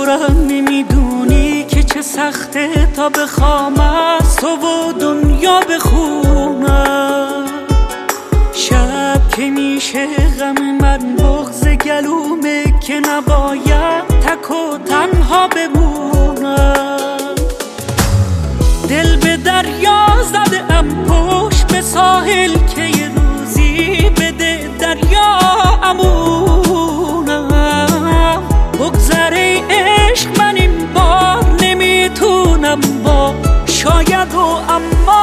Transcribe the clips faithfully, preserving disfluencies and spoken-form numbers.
ندارم. نمیدونی که چه سخته تا بخوام از تو و دنیا بخونم. شب که میشه غم من بغض گلومه که نباید تک و تنها بمونم. دل به دریا زده ام پشت به ساحل که یه روزی بده دریا امونم. بگذره عشق من این بار نمیتونم با شاید و اما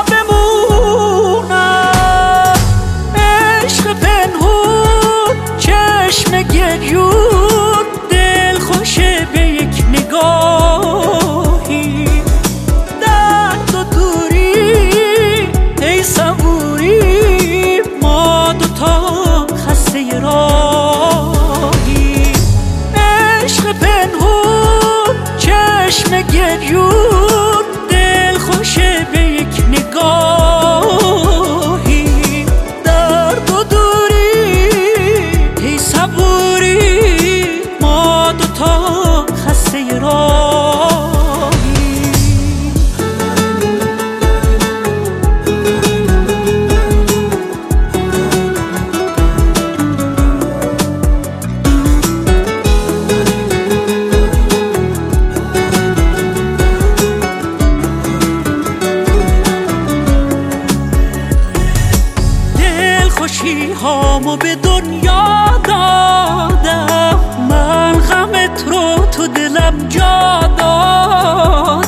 بمونم. عشق پنهون چشم گریون دل خوشه به یک نگاهی. درد و دوری ای صبوری ما دوتا خسته راهی. عشق پنهون چشم گریون دل خوشه به یک نگاهی. درد و دوری ای صبوری ما دوتا خسته راهی. خوشی هامو به دنیا دادم، من غمت رو تو دلم جا دادم.